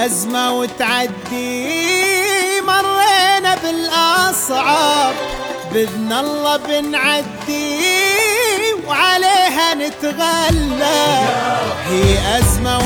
أزمة وتعدي، مرينا بالأصعب، بإذن الله بنعدي وعليها نتغلب. هي أزمة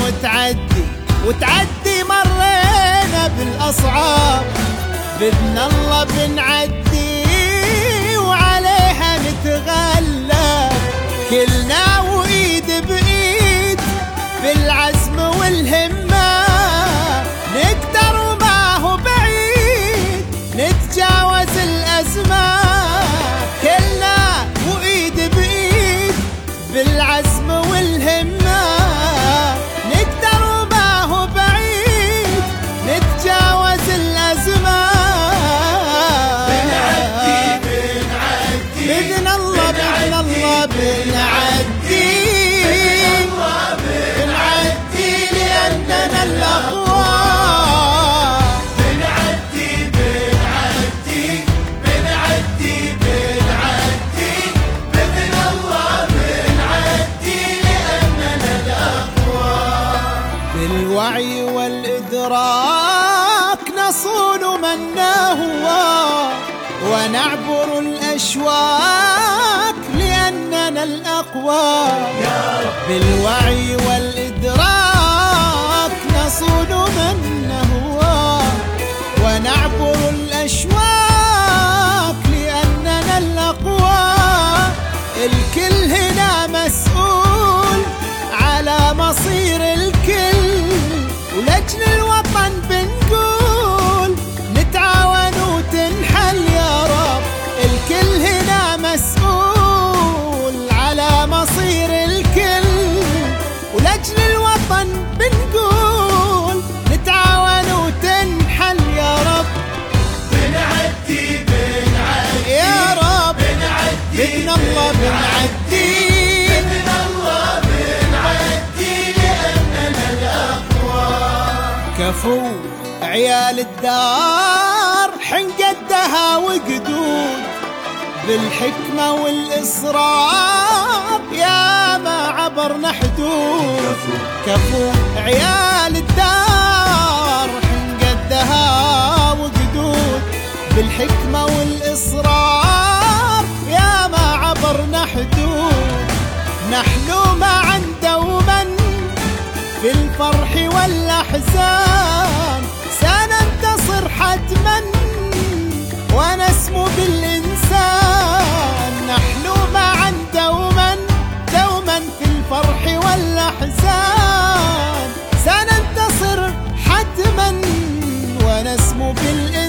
وتعدي مرينا بالأصعب، بإذن الله بنعدي وعليها نتغلب. كلنا وإيد بإيد بالعزم والهمة، نقدر وما هو بعيد نتجاوز الأزمة. كلنا وإيد بإيد بالعزم والهمة، نقدر وما هو بعيد نتجاوز الأزمة. بإذن الله بنعدي لأننا الأقوى. بنعدي بإذن الله بنعدي لأننا الأقوى. بالوعي والإدراك نصون من نهوى، ونعبر الأشواك لأننا الأقوى. بالوعي والإدراك نصون من نهوى، ونعبر الأشواك لأننا الأقوى. الكل هنا مسؤول على مصير الكل، ولأجل الوطن بنقول نتعاون وتنحل يا رب. الكل هنا مسؤول على مصير الكل، ولأجل الوطن بنقول نتعاون وتنحل يا رب. بنعدي يا رب بإذن الله بنعدي لأننا الأقوى. كفو عيال الدار حن قدها وقدود، بالحكمة والإصرار يا ما عبرنا حدود. كفو عيال الدار حن قدها وقدود، بالحكمة والإصرار يا ما عبرنا حدود. نحن معا دوما في الفرح والأحزان، سننتصر حتما ونسمو بالإنسان. نحن معا دوما في الفرح والأحزان، سننتصر حتما ونسمو بالإنسان.